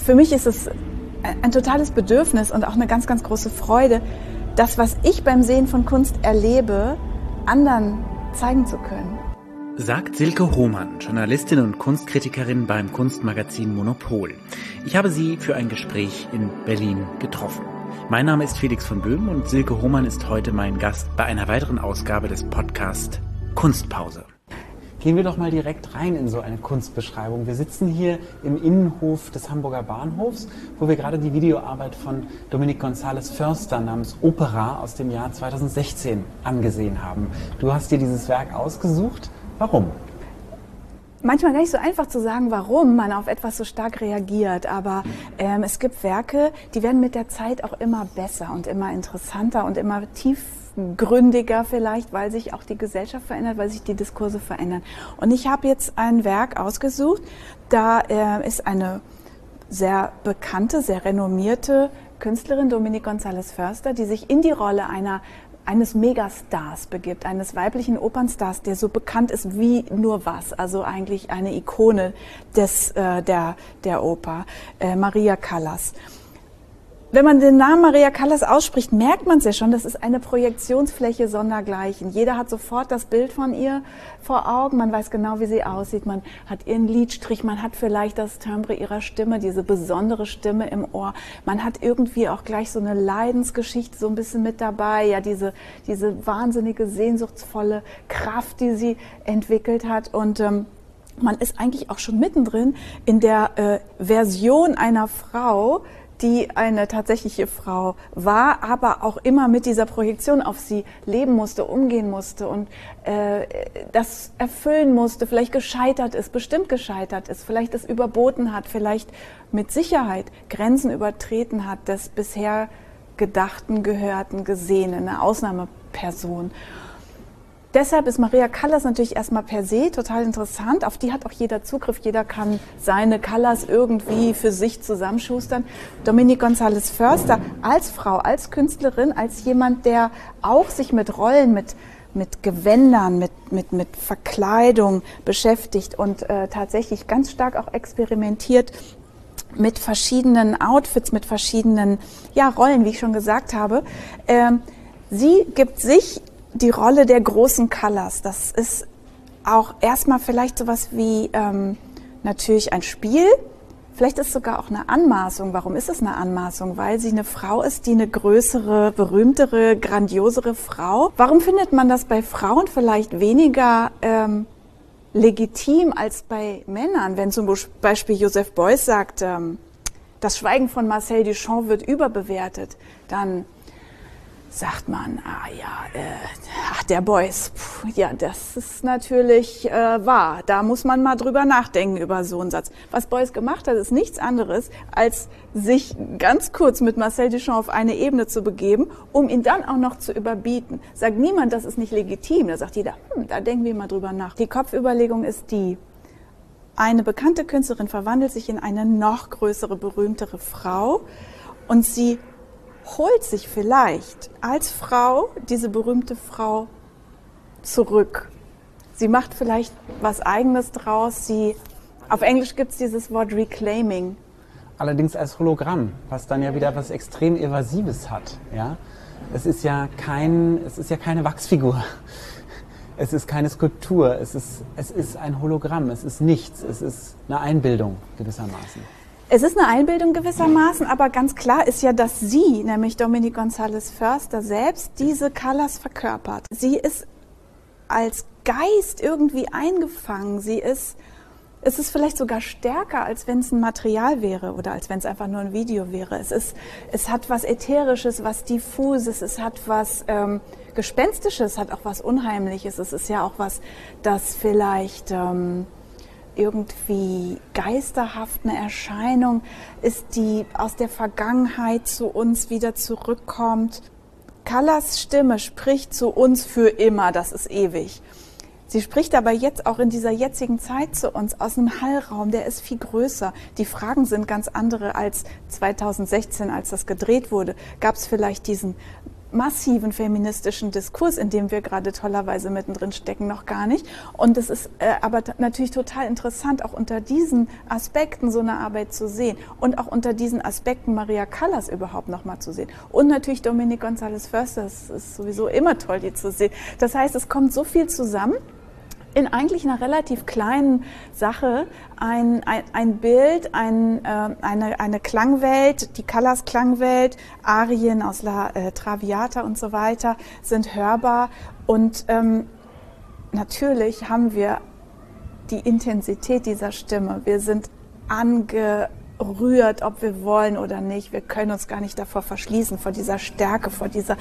Für mich ist es ein totales Bedürfnis und auch eine ganz, ganz große Freude, das, was ich beim Sehen von Kunst erlebe, anderen zeigen zu können. Sagt Silke Hohmann, Journalistin und Kunstkritikerin beim Kunstmagazin Monopol. Ich habe sie für ein Gespräch in Berlin getroffen. Mein Name ist Felix von Böhm und Silke Hohmann ist heute mein Gast bei einer weiteren Ausgabe des Podcasts Kunstpause. Gehen wir doch mal direkt rein in so eine Kunstbeschreibung. Wir sitzen hier im Innenhof des Hamburger Bahnhofs, wo wir gerade die Videoarbeit von Dominique González Förster namens Opera aus dem Jahr 2016 angesehen haben. Du hast dir dieses Werk ausgesucht. Warum? Manchmal gar nicht so einfach zu sagen, warum man auf etwas so stark reagiert, aber es gibt Werke, die werden mit der Zeit auch immer besser und immer interessanter und immer tiefgründiger vielleicht, weil sich auch die Gesellschaft verändert, weil sich die Diskurse verändern. Und ich habe jetzt ein Werk ausgesucht, da ist eine sehr bekannte, sehr renommierte Künstlerin, Dominique González Förster, die sich in die Rolle eines Megastars begibt, eines weiblichen Opernstars, der so bekannt ist wie nur was, also eigentlich eine Ikone der Oper, Maria Callas. Wenn man den Namen Maria Callas ausspricht, merkt man es ja schon, das ist eine Projektionsfläche sondergleichen. Jeder hat sofort das Bild von ihr vor Augen, man weiß genau, wie sie aussieht, man hat ihren Lidstrich, man hat vielleicht das Timbre ihrer Stimme, diese besondere Stimme im Ohr. Man hat irgendwie auch gleich so eine Leidensgeschichte so ein bisschen mit dabei, ja, diese wahnsinnige, sehnsuchtsvolle Kraft, die sie entwickelt hat und man ist eigentlich auch schon mittendrin in der Version einer Frau, die eine tatsächliche Frau war, aber auch immer mit dieser Projektion auf sie leben musste, umgehen musste und das erfüllen musste, vielleicht gescheitert ist, bestimmt gescheitert ist, vielleicht es überboten hat, vielleicht mit Sicherheit Grenzen übertreten hat des bisher Gedachten, Gehörten, Gesehenen, eine Ausnahmeperson. Deshalb ist Maria Callas natürlich erstmal per se total interessant. Auf die hat auch jeder Zugriff. Jeder kann seine Callas irgendwie für sich zusammenschustern. Dominique González Förster als Frau, als Künstlerin, als jemand, der auch sich mit Rollen, mit Gewändern, mit Verkleidung beschäftigt und tatsächlich ganz stark auch experimentiert mit verschiedenen Outfits, mit verschiedenen Rollen, wie ich schon gesagt habe. Sie gibt sich die Rolle der großen Callas, das ist auch erstmal vielleicht sowas wie natürlich ein Spiel, vielleicht ist sogar auch eine Anmaßung. Warum ist es eine Anmaßung? Weil sie eine Frau ist, die eine größere, berühmtere, grandiosere Frau. Warum findet man das bei Frauen vielleicht weniger legitim als bei Männern? Wenn zum Beispiel Joseph Beuys sagt, das Schweigen von Marcel Duchamp wird überbewertet, dann sagt man, der Beuys, das ist natürlich wahr. Da muss man mal drüber nachdenken über so einen Satz. Was Beuys gemacht hat, ist nichts anderes, als sich ganz kurz mit Marcel Duchamp auf eine Ebene zu begeben, um ihn dann auch noch zu überbieten. Sagt niemand, das ist nicht legitim. Da sagt jeder, da denken wir mal drüber nach. Die Kopfüberlegung ist die: Eine bekannte Künstlerin verwandelt sich in eine noch größere, berühmtere Frau und sie holt sich vielleicht als Frau diese berühmte Frau zurück. Sie macht vielleicht was Eigenes draus. Auf Englisch gibt es dieses Wort Reclaiming. Allerdings als Hologramm, was dann ja wieder was extrem Evasives hat. Ja? Es ist ja keine Wachsfigur. Es ist keine Skulptur. Es ist ein Hologramm. Es ist nichts. Es ist eine Einbildung gewissermaßen. Es ist eine Einbildung gewissermaßen, aber ganz klar ist ja, dass sie, nämlich Dominique González Förster selbst, diese Callas verkörpert. Sie ist als Geist irgendwie eingefangen. Es ist vielleicht sogar stärker, als wenn es ein Material wäre oder als wenn es einfach nur ein Video wäre. Es hat was Ätherisches, was Diffuses, es hat was Gespenstisches, hat auch was Unheimliches. Es ist ja auch was, das vielleicht irgendwie geisterhaft eine Erscheinung ist, die aus der Vergangenheit zu uns wieder zurückkommt. Callas Stimme spricht zu uns für immer, das ist ewig. Sie spricht aber jetzt auch in dieser jetzigen Zeit zu uns aus einem Hallraum, der ist viel größer. Die Fragen sind ganz andere als 2016, als das gedreht wurde. Gab es vielleicht diesen massiven feministischen Diskurs, in dem wir gerade tollerweise mittendrin stecken, noch gar nicht. Und es ist aber natürlich total interessant, auch unter diesen Aspekten so eine Arbeit zu sehen und auch unter diesen Aspekten Maria Callas überhaupt noch mal zu sehen. Und natürlich Dominique González Förster, das ist sowieso immer toll, die zu sehen. Das heißt, es kommt so viel zusammen. In eigentlich einer relativ kleinen Sache ein Bild, eine Klangwelt, die Callas Klangwelt, Arien aus La Traviata und so weiter sind hörbar. Und natürlich haben wir die Intensität dieser Stimme. Wir sind angerührt, ob wir wollen oder nicht. Wir können uns gar nicht davor verschließen, vor dieser Stärke, vor dieser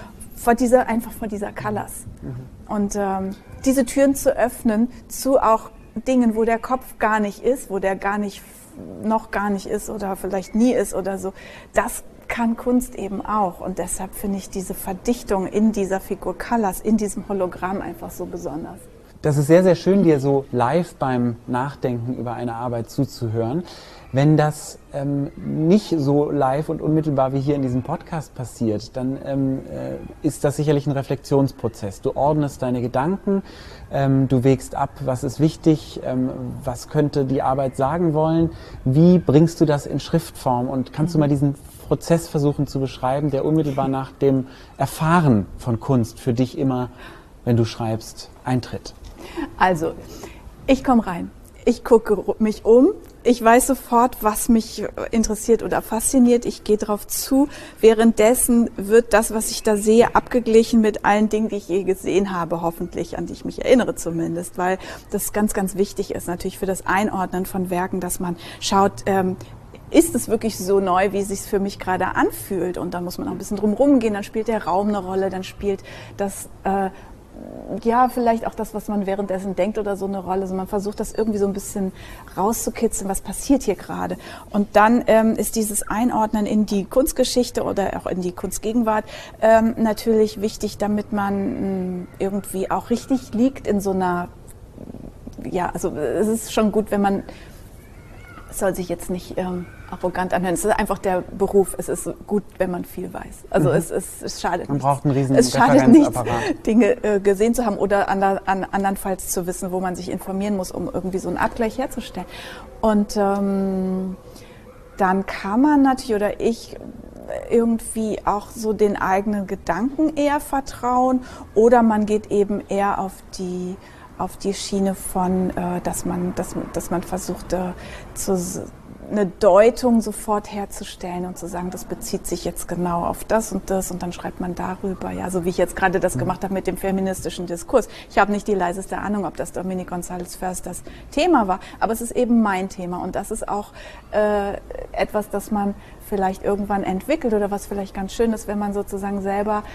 Callas. Und diese Türen zu öffnen zu auch Dingen, wo der Kopf gar nicht ist, wo der noch gar nicht ist oder vielleicht nie ist oder so, das kann Kunst eben auch. Und deshalb finde ich diese Verdichtung in dieser Figur Callas, in diesem Hologramm einfach so besonders. Das ist sehr, sehr schön, dir so live beim Nachdenken über eine Arbeit zuzuhören. Wenn das nicht so live und unmittelbar wie hier in diesem Podcast passiert, dann ist das sicherlich ein Reflexionsprozess. Du ordnest deine Gedanken, du wägst ab, was ist wichtig, was könnte die Arbeit sagen wollen, wie bringst du das in Schriftform und kannst du mal diesen Prozess versuchen zu beschreiben, der unmittelbar nach dem Erfahren von Kunst für dich immer, wenn du schreibst, eintritt? Also, ich komme rein, ich gucke mich um, ich weiß sofort, was mich interessiert oder fasziniert. Ich gehe drauf zu. Währenddessen wird das, was ich da sehe, abgeglichen mit allen Dingen, die ich je gesehen habe, hoffentlich, an die ich mich erinnere zumindest, weil das ganz, ganz wichtig ist natürlich für das Einordnen von Werken, dass man schaut, ist es wirklich so neu, wie es sich für mich gerade anfühlt? Und dann muss man auch ein bisschen drum rumgehen, dann spielt der Raum eine Rolle, dann spielt das ja, vielleicht auch das, was man währenddessen denkt oder so eine Rolle. Also man versucht das irgendwie so ein bisschen rauszukitzeln, was passiert hier gerade. Und dann ist dieses Einordnen in die Kunstgeschichte oder auch in die Kunstgegenwart natürlich wichtig, damit man irgendwie auch richtig liegt in so einer, ja, also es ist schon gut, wenn man, es soll sich jetzt nicht arrogant anhören. Es ist einfach der Beruf. Es ist gut, wenn man viel weiß. Also es schadet nichts. Man braucht einen riesen Es schadet nichts, Referenzapparat. Dinge gesehen zu haben oder andernfalls zu wissen, wo man sich informieren muss, um irgendwie so einen Abgleich herzustellen. Und dann kann man natürlich, oder ich, irgendwie auch so den eigenen Gedanken eher vertrauen oder man geht eben eher auf die Schiene von, dass man versucht, eine Deutung sofort herzustellen und zu sagen, das bezieht sich jetzt genau auf das und dann schreibt man darüber, ja, so wie ich jetzt gerade das gemacht habe mit dem feministischen Diskurs. Ich habe nicht die leiseste Ahnung, ob das Dominique González Förster das Thema war, aber es ist eben mein Thema und das ist auch etwas, das man vielleicht irgendwann entwickelt oder was vielleicht ganz schön ist, wenn man sozusagen selber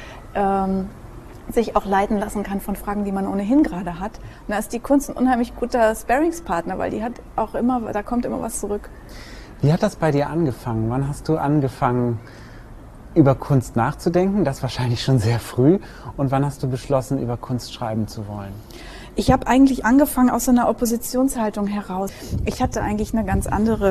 sich auch leiten lassen kann von Fragen, die man ohnehin gerade hat. Und da ist die Kunst ein unheimlich guter Sparringspartner, weil die hat auch immer, da kommt immer was zurück. Wie hat das bei dir angefangen? Wann hast du angefangen, über Kunst nachzudenken? Das wahrscheinlich schon sehr früh. Und wann hast du beschlossen, über Kunst schreiben zu wollen? Ich habe eigentlich angefangen aus so einer Oppositionshaltung heraus. Ich hatte eigentlich eine ganz andere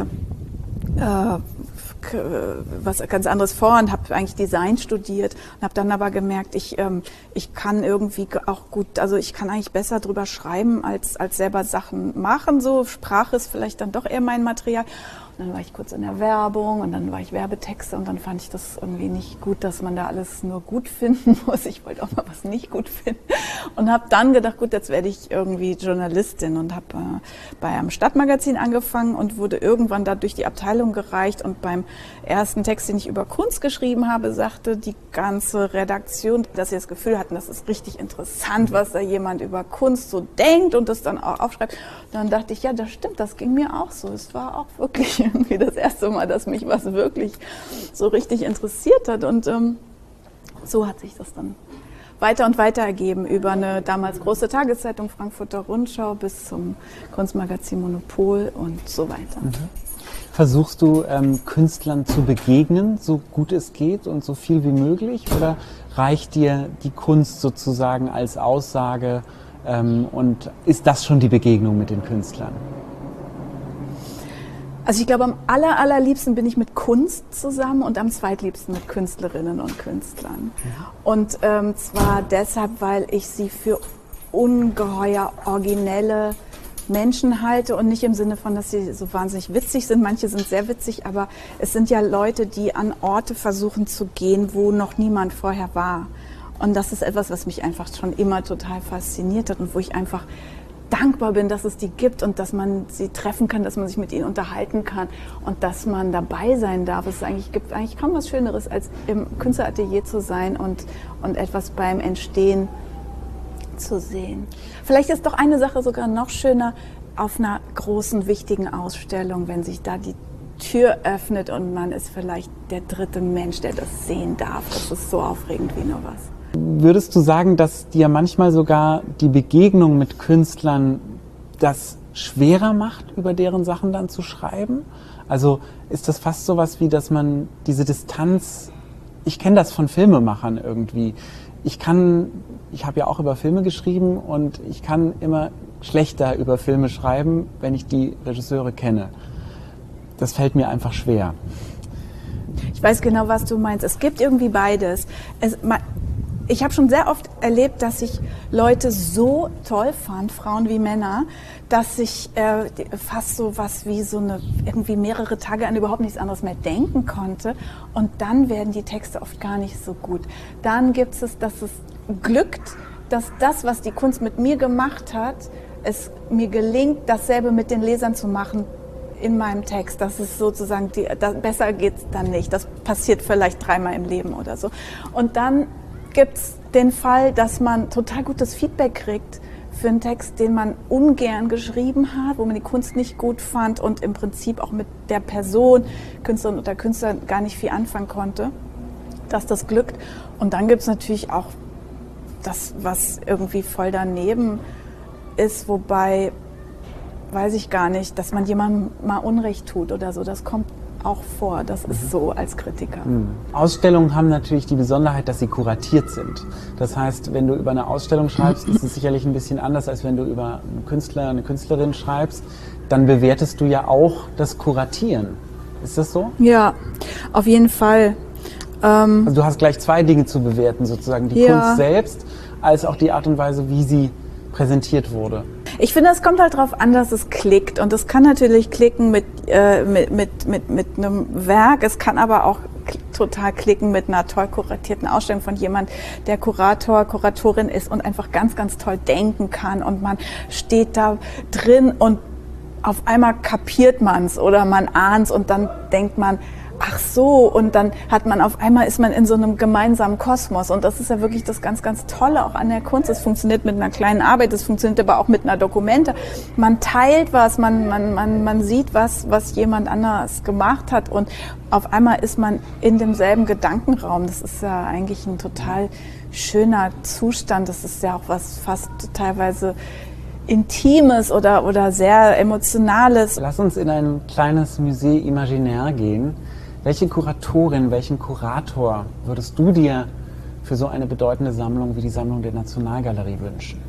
was ganz anderes vor und habe eigentlich Design studiert und habe dann aber gemerkt, ich kann irgendwie auch gut, also ich kann eigentlich besser drüber schreiben als selber Sachen machen. So Sprache ist vielleicht dann doch eher mein Material. Und dann war ich kurz in der Werbung und dann war ich Werbetexter und dann fand ich das irgendwie nicht gut, dass man da alles nur gut finden muss. Ich wollte auch mal was nicht gut finden und habe dann gedacht, gut, jetzt werde ich irgendwie Journalistin und habe bei einem Stadtmagazin angefangen und wurde irgendwann da durch die Abteilung gereicht und beim ersten Text, den ich über Kunst geschrieben habe, sagte die ganze Redaktion, dass sie das Gefühl hatten, das ist richtig interessant, was da jemand über Kunst so denkt und das dann auch aufschreibt. Und dann dachte ich, ja, das stimmt, das ging mir auch so. Es war auch wirklich irgendwie das erste Mal, dass mich was wirklich so richtig interessiert hat. Und so hat sich das dann weiter und weiter ergeben über eine damals große Tageszeitung Frankfurter Rundschau bis zum Kunstmagazin Monopol und so weiter. Mhm. Versuchst du Künstlern zu begegnen, so gut es geht und so viel wie möglich? Oder reicht dir die Kunst sozusagen als Aussage und ist das schon die Begegnung mit den Künstlern? Also ich glaube, am allerliebsten bin ich mit Kunst zusammen und am zweitliebsten mit Künstlerinnen und Künstlern. Und zwar deshalb, weil ich sie für ungeheuer originelle Menschen halte und nicht im Sinne von, dass sie so wahnsinnig witzig sind. Manche sind sehr witzig, aber es sind ja Leute, die an Orte versuchen zu gehen, wo noch niemand vorher war. Und das ist etwas, was mich einfach schon immer total fasziniert hat und wo ich einfach dankbar bin, dass es die gibt und dass man sie treffen kann, dass man sich mit ihnen unterhalten kann und dass man dabei sein darf. Gibt eigentlich kaum was Schöneres, als im Künstleratelier zu sein und etwas beim Entstehen zu sehen. Vielleicht ist doch eine Sache sogar noch schöner auf einer großen, wichtigen Ausstellung, wenn sich da die Tür öffnet und man ist vielleicht der dritte Mensch, der das sehen darf. Das ist so aufregend wie nur was. Würdest du sagen, dass dir manchmal sogar die Begegnung mit Künstlern das schwerer macht, über deren Sachen dann zu schreiben? Also ist das fast so was wie, dass man diese Distanz, ich kenne das von Filmemachern irgendwie, ich habe ja auch über Filme geschrieben und ich kann immer schlechter über Filme schreiben, wenn ich die Regisseure kenne. Das fällt mir einfach schwer. Ich weiß genau, was du meinst. Es gibt irgendwie beides. Ich habe schon sehr oft erlebt, dass ich Leute so toll fand, Frauen wie Männer, dass ich fast so was wie irgendwie mehrere Tage an überhaupt nichts anderes mehr denken konnte. Und dann werden die Texte oft gar nicht so gut. Dann gibt es, dass es glückt, dass das, was die Kunst mit mir gemacht hat, es mir gelingt, dasselbe mit den Lesern zu machen in meinem Text. Das ist sozusagen, besser geht's dann nicht. Das passiert vielleicht 3-mal im Leben oder so. Und dann gibt es den Fall, dass man total gutes Feedback kriegt für einen Text, den man ungern geschrieben hat, wo man die Kunst nicht gut fand und im Prinzip auch mit der Person, Künstlerin oder Künstler, gar nicht viel anfangen konnte, dass das glückt. Und dann gibt es natürlich auch das, was irgendwie voll daneben ist, wobei, weiß ich gar nicht, dass man jemandem mal Unrecht tut oder so, das kommt auch vor, das ist so als Kritiker. Ausstellungen haben natürlich die Besonderheit, dass sie kuratiert sind. Das heißt, wenn du über eine Ausstellung schreibst, ist es sicherlich ein bisschen anders, als wenn du über einen Künstler, eine Künstlerin schreibst. Dann bewertest du ja auch das Kuratieren. Ist das so? Ja, auf jeden Fall. Also du hast gleich 2 Dinge zu bewerten, sozusagen die Kunst selbst, als auch die Art und Weise, wie sie präsentiert wurde. Ich finde, es kommt halt darauf an, dass es klickt. Und es kann natürlich klicken mit einem Werk. Es kann aber auch total klicken mit einer toll kuratierten Ausstellung von jemand, der Kurator, Kuratorin ist und einfach ganz, ganz toll denken kann. Und man steht da drin und auf einmal kapiert man es oder man ahnt es und dann denkt man, ach so, und dann ist man in so einem gemeinsamen Kosmos und das ist ja wirklich das ganz, ganz Tolle auch an der Kunst. Es funktioniert mit einer kleinen Arbeit, es funktioniert aber auch mit einer Dokumente. Man teilt was, man sieht was jemand anders gemacht hat und auf einmal ist man in demselben Gedankenraum. Das ist ja eigentlich ein total schöner Zustand. Das ist ja auch was fast teilweise Intimes oder sehr Emotionales. Lass uns in ein kleines Musée Imaginaire gehen. Welche Kuratorin, welchen Kurator würdest du dir für so eine bedeutende Sammlung wie die Sammlung der Nationalgalerie wünschen?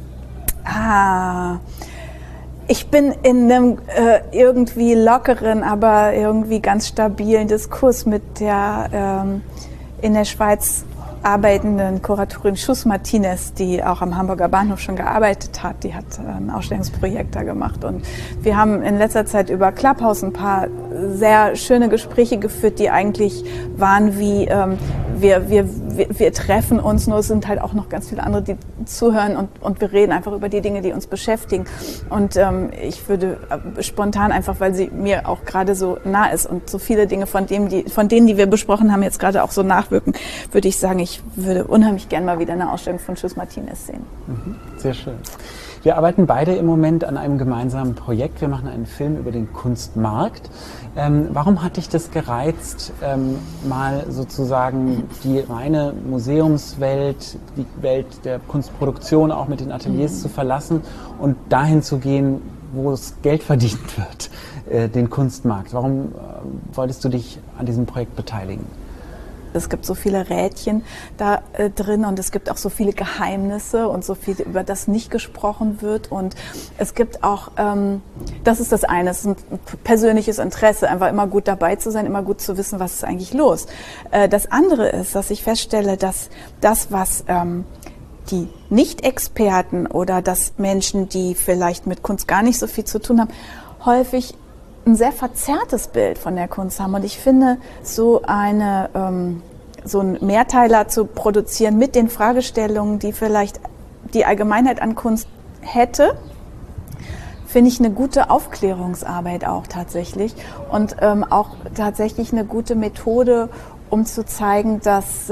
Ich bin in einem irgendwie lockeren, aber irgendwie ganz stabilen Diskurs mit der in der Schweiz arbeitenden Kuratorin Schuss Martinez, die auch am Hamburger Bahnhof schon gearbeitet hat. Die hat ein Ausstellungsprojekt da gemacht und wir haben in letzter Zeit über Clubhouse ein paar sehr schöne Gespräche geführt, die eigentlich waren wie wir treffen uns, nur es sind halt auch noch ganz viele andere, die zuhören und wir reden einfach über die Dinge, die uns beschäftigen. Und ich würde spontan einfach, weil sie mir auch gerade so nah ist und so viele Dinge von denen, die wir besprochen haben, jetzt gerade auch so nachwirken, würde ich sagen, ich würde unheimlich gern mal wieder eine Ausstellung von Schuss Martinez sehen. Sehr schön. Wir arbeiten beide im Moment an einem gemeinsamen Projekt. Wir machen einen Film über den Kunstmarkt. Warum hat dich das gereizt, mal sozusagen die reine Museumswelt, die Welt der Kunstproduktion auch mit den Ateliers zu verlassen und dahin zu gehen, wo es Geld verdient wird, den Kunstmarkt? Warum wolltest du dich an diesem Projekt beteiligen? Es gibt so viele Rädchen da drin und es gibt auch so viele Geheimnisse und so viel, über das nicht gesprochen wird. Und es gibt auch, das ist das eine, es ist ein persönliches Interesse, einfach immer gut dabei zu sein, immer gut zu wissen, was ist eigentlich los. Das andere ist, dass ich feststelle, dass das, was die Nicht-Experten oder dass Menschen, die vielleicht mit Kunst gar nicht so viel zu tun haben, häufig ein sehr verzerrtes Bild von der Kunst haben. Und ich finde, so einen Mehrteiler zu produzieren mit den Fragestellungen, die vielleicht die Allgemeinheit an Kunst hätte, finde ich eine gute Aufklärungsarbeit auch tatsächlich. Und auch tatsächlich eine gute Methode, um zu zeigen, dass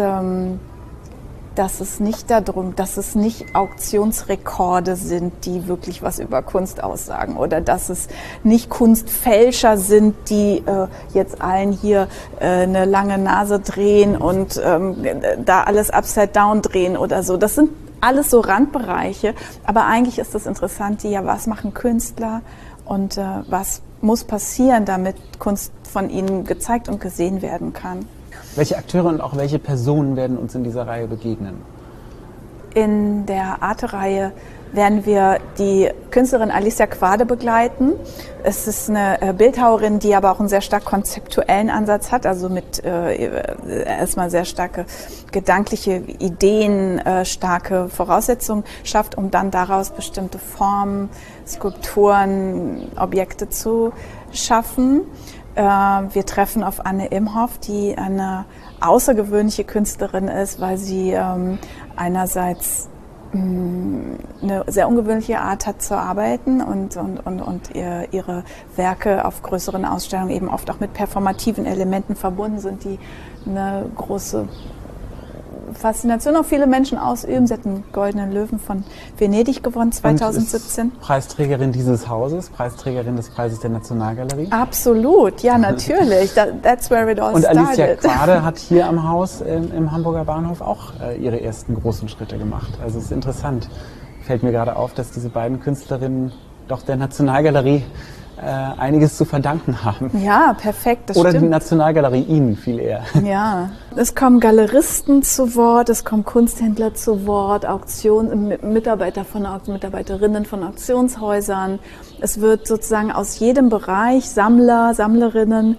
es nicht darum, dass es nicht Auktionsrekorde sind, die wirklich was über Kunst aussagen, oder dass es nicht Kunstfälscher sind, die jetzt allen hier eine lange Nase drehen und da alles upside down drehen oder so. Das sind alles so Randbereiche, aber eigentlich ist das Interessante ja, was machen Künstler und was muss passieren, damit Kunst von ihnen gezeigt und gesehen werden kann. Welche Akteure und auch welche Personen werden uns in dieser Reihe begegnen? In der Arte-Reihe werden wir die Künstlerin Alicia Quade begleiten. Es ist eine Bildhauerin, die aber auch einen sehr stark konzeptuellen Ansatz hat, also mit erstmal sehr starke gedankliche Ideen, starke Voraussetzungen schafft, um dann daraus bestimmte Formen, Skulpturen, Objekte zu schaffen. Wir treffen auf Anne Imhoff, die eine außergewöhnliche Künstlerin ist, weil sie einerseits eine sehr ungewöhnliche Art hat zu arbeiten und ihre Werke auf größeren Ausstellungen eben oft auch mit performativen Elementen verbunden sind, die eine große Faszination auf viele Menschen ausüben. Sie hat einen Goldenen Löwen von Venedig gewonnen 2017. Und ist Preisträgerin dieses Hauses, Preisträgerin des Preises der Nationalgalerie. Absolut, ja, natürlich. That's where it all und started. Und Alicia Quade hat hier am Haus im Hamburger Bahnhof auch ihre ersten großen Schritte gemacht. Also es ist interessant. Fällt mir gerade auf, dass diese beiden Künstlerinnen doch der Nationalgalerie einiges zu verdanken haben. Ja, perfekt, das Oder stimmt. die Nationalgalerie Ihnen viel eher. Ja, es kommen Galeristen zu Wort, es kommen Kunsthändler zu Wort, Mitarbeiterinnen von Auktionshäusern. Es wird sozusagen aus jedem Bereich, Sammler, Sammlerinnen,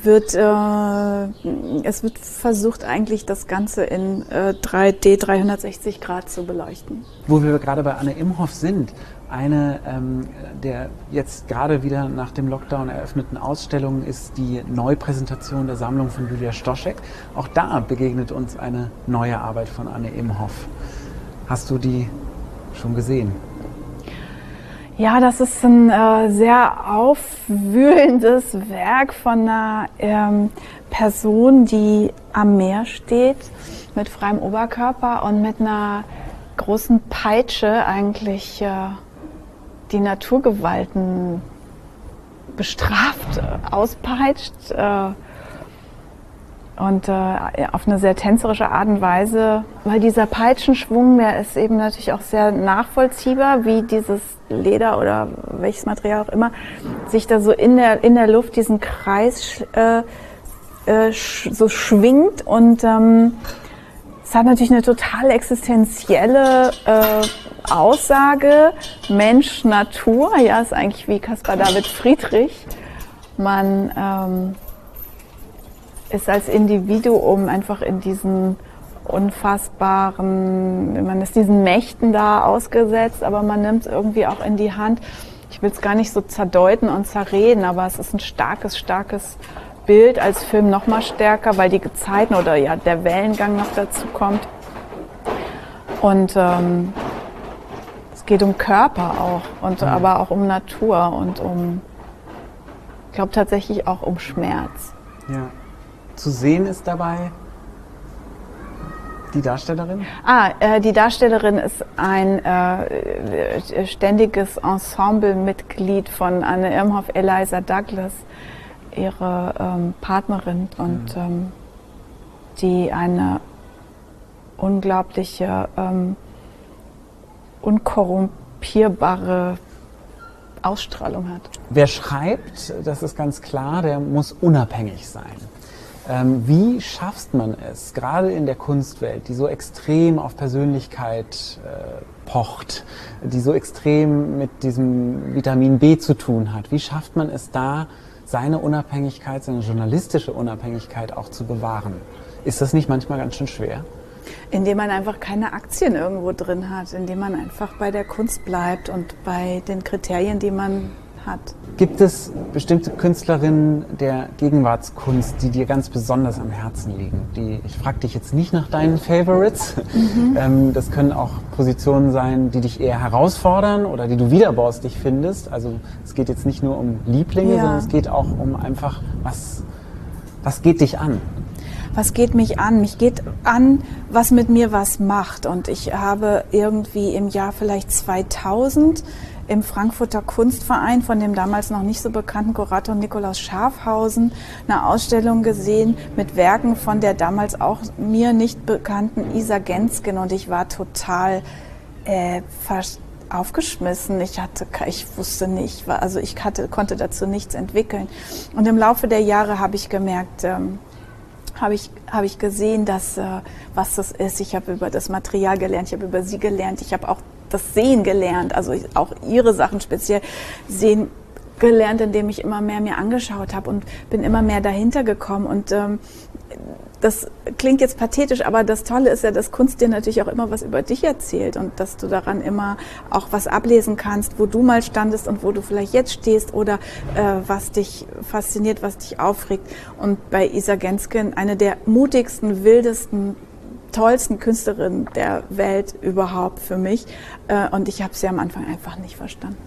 es wird versucht, eigentlich das Ganze in 3D 360 Grad zu beleuchten. Wo wir gerade bei Anne Imhoff sind, eine der jetzt gerade wieder nach dem Lockdown eröffneten Ausstellungen ist die Neupräsentation der Sammlung von Julia Stoschek. Auch da begegnet uns eine neue Arbeit von Anne Imhoff. Hast du die schon gesehen? Ja, das ist ein sehr aufwühlendes Werk von einer Person, die am Meer steht, mit freiem Oberkörper und mit einer großen Peitsche eigentlich die Naturgewalten bestraft, auspeitscht und auf eine sehr tänzerische Art und Weise, weil dieser Peitschenschwung, der ist eben natürlich auch sehr nachvollziehbar, wie dieses Leder oder welches Material auch immer sich da so in der Luft diesen Kreis so schwingt und es hat natürlich eine total existenzielle Aussage, Mensch, Natur, ja, ist eigentlich wie Caspar David Friedrich. Man ist als Individuum einfach in diesen unfassbaren, man ist diesen Mächten da ausgesetzt, aber man nimmt es irgendwie auch in die Hand. Ich will es gar nicht so zerdeuten und zerreden, aber es ist ein starkes Bild, als Film noch mal stärker, weil die Gezeiten oder ja der Wellengang noch dazu kommt. Und es geht um Körper auch, und aber auch um Natur und ich glaube tatsächlich auch um Schmerz. Ja. Zu sehen ist dabei die Darstellerin? Die Darstellerin ist ein ständiges Ensemblemitglied von Anne Imhoff, Eliza Douglas, ihre Partnerin, und die eine unglaubliche, unkorrumpierbare Ausstrahlung hat. Wer schreibt, das ist ganz klar, der muss unabhängig sein. Wie schafft man es, gerade in der Kunstwelt, die so extrem auf Persönlichkeit pocht, die so extrem mit diesem Vitamin B zu tun hat, wie schafft man es da, seine Unabhängigkeit, seine journalistische Unabhängigkeit auch zu bewahren? Ist das nicht manchmal ganz schön schwer? Indem man einfach keine Aktien irgendwo drin hat, indem man einfach bei der Kunst bleibt und bei den Kriterien, die man hat. Gibt es bestimmte Künstlerinnen der Gegenwartskunst, die dir ganz besonders am Herzen liegen? Ich frage dich jetzt nicht nach deinen Favorites. Das können auch Positionen sein, die dich eher herausfordern oder die du widerborstig findest. Also es geht jetzt nicht nur um Lieblinge, sondern es geht auch um einfach, was geht dich an? Was geht mich an? Mich geht an, was mit mir was macht. Und ich habe irgendwie im Jahr vielleicht 2000 im Frankfurter Kunstverein von dem damals noch nicht so bekannten Kurator Nikolaus Schafhausen eine Ausstellung gesehen mit Werken von der damals auch mir nicht bekannten Isa Genskin. Und ich war total aufgeschmissen. Ich wusste nicht, also ich konnte dazu nichts entwickeln. Und im Laufe der Jahre habe ich gemerkt, habe ich gesehen, dass was das ist. Ich habe über das Material gelernt, ich habe über sie gelernt, ich habe auch das Sehen gelernt, also auch ihre Sachen speziell sehen gelernt, indem ich immer mehr mir angeschaut habe und bin immer mehr dahinter gekommen. Und das klingt jetzt pathetisch, aber das Tolle ist ja, dass Kunst dir natürlich auch immer was über dich erzählt und dass du daran immer auch was ablesen kannst, wo du mal standest und wo du vielleicht jetzt stehst oder was dich fasziniert, was dich aufregt. Und bei Isa Genskin, eine der mutigsten, wildesten, tollsten Künstlerinnen der Welt überhaupt für mich. Und ich habe sie am Anfang einfach nicht verstanden.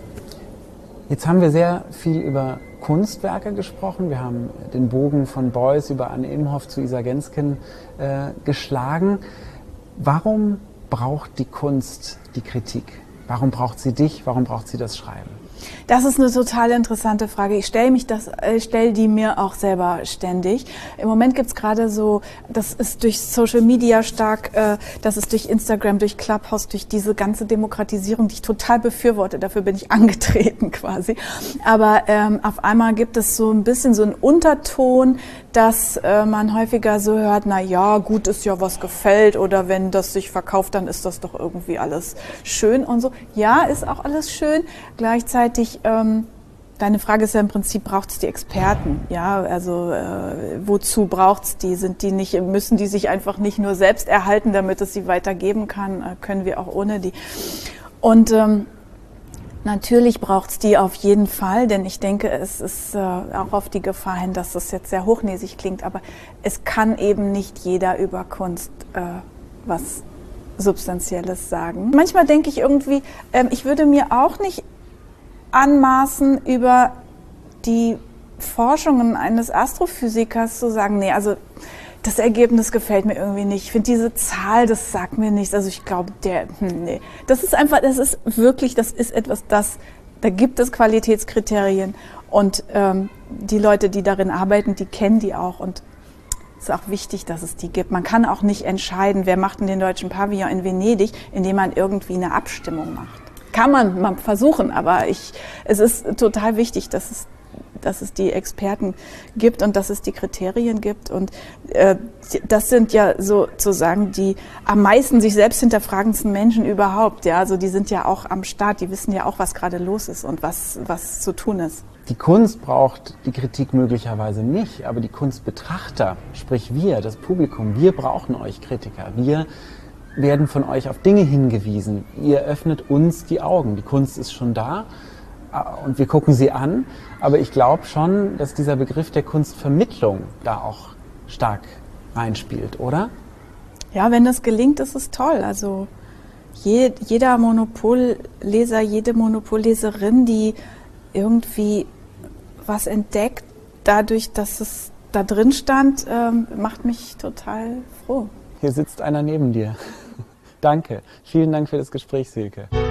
Jetzt haben wir sehr viel über Kunstwerke gesprochen. Wir haben den Bogen von Beuys über Anne Imhoff zu Isa Genskin geschlagen. Warum braucht die Kunst die Kritik? Warum braucht sie dich? Warum braucht sie das Schreiben? Das ist eine total interessante Frage. Ich stelle die mir auch selber ständig. Im Moment gibt's gerade so, das ist durch Social Media stark, das ist durch Instagram, durch Clubhouse, durch diese ganze Demokratisierung, die ich total befürworte. Dafür bin ich angetreten quasi. Aber auf einmal gibt es so ein bisschen so einen Unterton, dass man häufiger so hört, na ja, gut ist ja, was gefällt, oder wenn das sich verkauft, dann ist das doch irgendwie alles schön und so. Ja, ist auch alles schön. Gleichzeitig, deine Frage ist ja im Prinzip, braucht es die Experten? Ja, also wozu braucht es die? Müssen die sich einfach nicht nur selbst erhalten, damit es sie weitergeben kann? Können wir auch ohne die? Und natürlich braucht es die auf jeden Fall, denn ich denke, es ist auch auf die Gefahr hin, dass das jetzt sehr hochnäsig klingt, aber es kann eben nicht jeder über Kunst was Substanzielles sagen. Manchmal denke ich irgendwie, ich würde mir auch nicht anmaßen, über die Forschungen eines Astrophysikers zu sagen, nee, also das Ergebnis gefällt mir irgendwie nicht. Ich finde diese Zahl, das sagt mir nichts. Also ich glaube, nee. Das ist etwas, da gibt es Qualitätskriterien und die Leute, die darin arbeiten, die kennen die auch und es ist auch wichtig, dass es die gibt. Man kann auch nicht entscheiden, wer macht denn den Deutschen Pavillon in Venedig, indem man irgendwie eine Abstimmung macht. Kann man mal versuchen, aber es ist total wichtig, dass es die Experten gibt und dass es die Kriterien gibt. Und das sind ja sozusagen die am meisten sich selbst hinterfragendsten Menschen überhaupt. Ja, also die sind ja auch am Start, die wissen ja auch, was gerade los ist und was zu tun ist. Die Kunst braucht die Kritik möglicherweise nicht, aber die Kunstbetrachter, sprich wir, das Publikum, wir brauchen euch Kritiker. Wir werden von euch auf Dinge hingewiesen. Ihr öffnet uns die Augen. Die Kunst ist schon da und wir gucken sie an. Aber ich glaube schon, dass dieser Begriff der Kunstvermittlung da auch stark reinspielt, oder? Ja, wenn das gelingt, ist es toll. Also jeder Monopolleser, jede Monopolleserin, die irgendwie was entdeckt, dadurch, dass es da drin stand, macht mich total froh. Hier sitzt einer neben dir. Danke. Vielen Dank für das Gespräch, Silke.